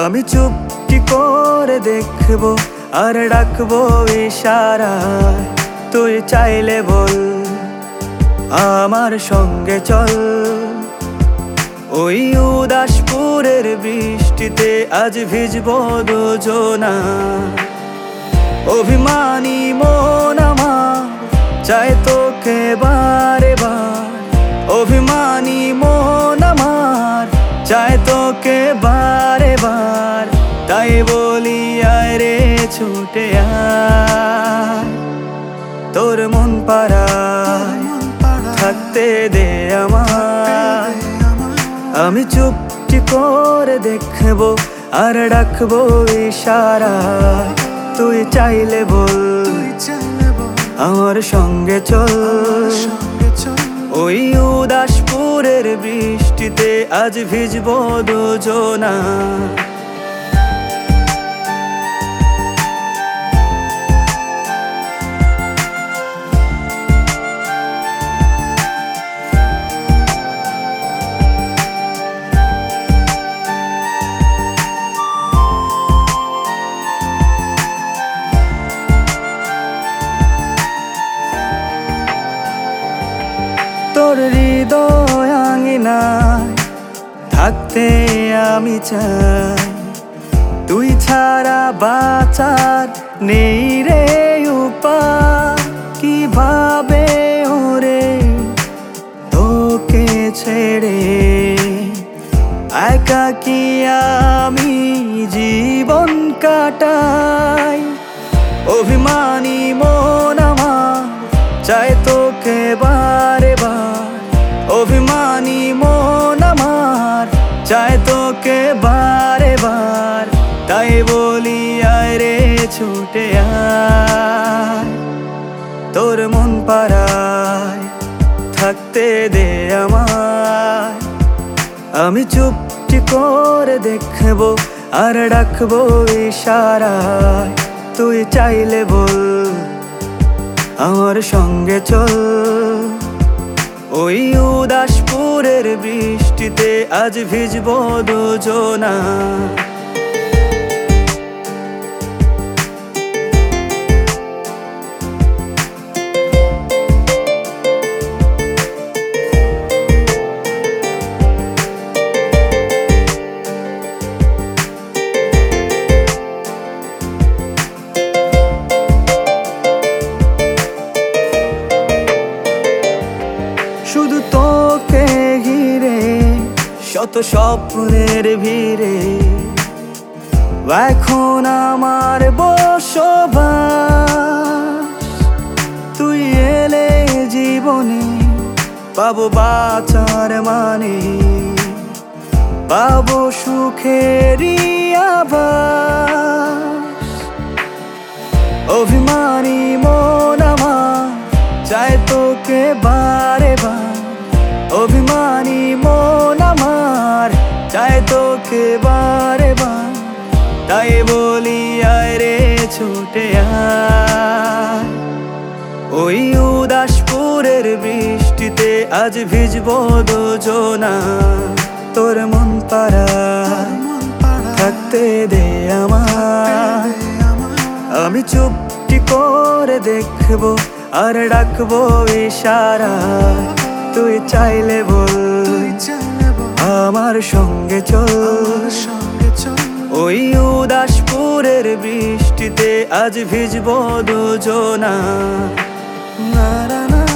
আমি চুপটি করে দেখবো আর ডাকবো ইশারায়, তুই চাইলে বল আমার সঙ্গে চল। ওই উদাসপুরের বৃষ্টিতে আজ ভিজবো দুজনা। অভিমানী মন আমার চায় তোকে বারে বার, অভিমানী মন আমার চায় তোকে বারে বার। তাই বলি আয় রে ছুটে আয়, তোর মন পাড়ায় থাকতে দে আমায়। আমি চুপটি করে দেখবো আর ডাকবো ইশারায়, তুই চাইলে বল আমার সঙ্গে চল। ওই উদাসপুরের বৃষ্টিতে আজ ভিজবো দুজনা। তোর হৃদয় আঙিনায় থাকতে আমি চাই, তুই ছাড়া বাঁচার নেই রে উপায়। কিভাবে ওরে তোকে ছেড়ে একাকী আমি জীবন কাটাই। অভিমানী মন আমার চায় তোকে বারে বার, অভিমানী মন আমার চায় তোকে বারে বার। তাই বলি আয় রে ছুটে আয়, তোর মন পাড়ায় থাকতে দে আমায়। আমি চুপটি করে দেখবো আর ডাকবো ইশারায়, তুই চাইলে বল আমার সঙ্গে চল। ওই উদাসপুরের বৃষ্টিতে আজ ভিজবো দুজনা। শুধু তোকে ঘিরে শত স্বপ্নের ভিড়ে এখন আমার বসবাস। তুই এলে জীবনে পাবো বাঁচার মানে, পাবো সুখেরই আভাস। অভিমানী মন আমার চায় তোকে বারে বার, অভিমানী মন আমার চায় তোকে বারে বার। তাই বলি আয় রে ছুটে আয়, ওই উদাসপুরের বৃষ্টিতে আজ ভিজবো দুজনা। তোর মন পাড়ায় থাকতে দে আমায়। আমি চুপটি করে দেখবো আর ডাকবো ইশারায়, তুই চাইলে বল আমার সঙ্গে চল। ওই উদাসপুরের বৃষ্টিতে আজ ভিজবো দুজনা। না না না।